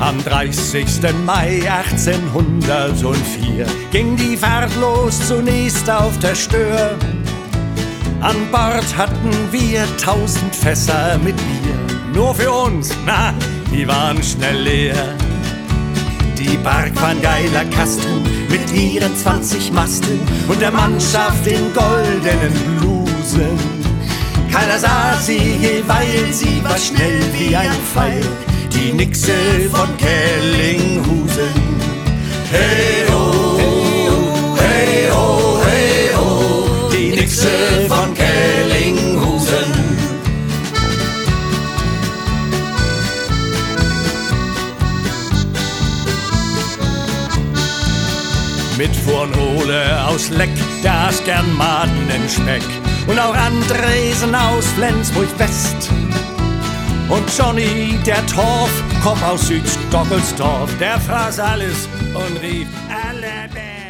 Am 30. Mai 1804 ging die Fahrt los, zunächst auf der Stör. An Bord hatten wir 1000 Fässer mit Bier. Nur für uns, na, die waren schnell leer. Die Bark war ein geiler Kasten mit ihren 20 Masten und der Mannschaft in goldenen Blusen. Keiner sah sie je, weil sie war schnell wie ein Pfeil, die Nixe von Kellinghusen. Hey ho, hey ho, hey ho, die Nixe von Kellinghusen. Mit Furnole aus Leck, der aß gern Madenenspeck. Und auch Andresen aus Flensburg-West. Und Johnny, der Torf, Kopf aus Südstockelsdorf, der fraß alles und rief alle